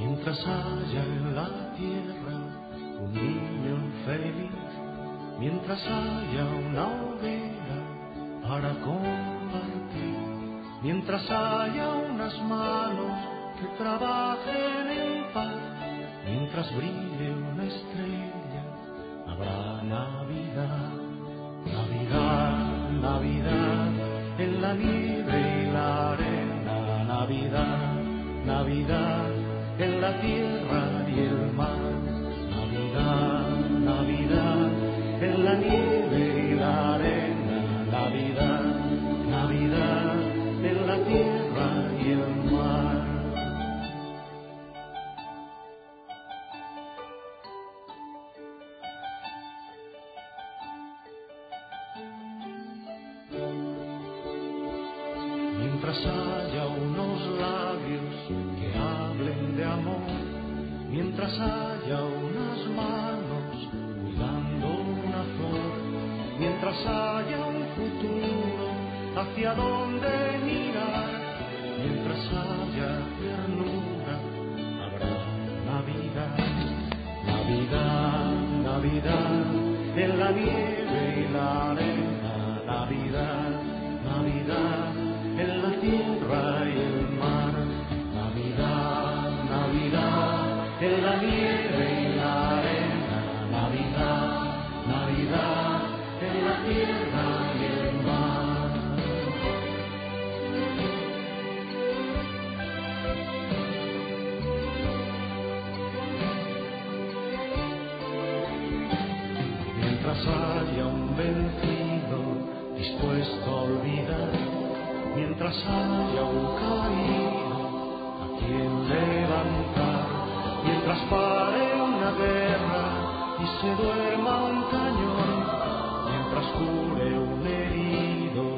Mientras haya en la tierra un niño feliz, mientras haya una hoguera para compartir, mientras haya unas manos que trabajen en paz, mientras brille una estrella, habrá Navidad. Navidad, Navidad, en la nieve y la arena, Navidad, Navidad, en la tierra y el mar, Navidad, Navidad, en la nieve y la arena, Navidad, Navidad, en la tierra y el mar. Mientras haya unos labios que hablen de amor, mientras haya unas manos cuidando una flor, mientras haya un futuro hacia donde mirar, mientras haya ternura, habrá Navidad. Navidad, Navidad, en la nieve y la arena, Navidad, Navidad, en la tierra y el mar, Navidad, Navidad, en la nieve y la arena, Navidad, Navidad, en la tierra y el mar. Mientras haya un vencido dispuesto a olvidar, mientras haya un caído a quien levantar, mientras pare una guerra y se duerma un cañón, mientras cure un herido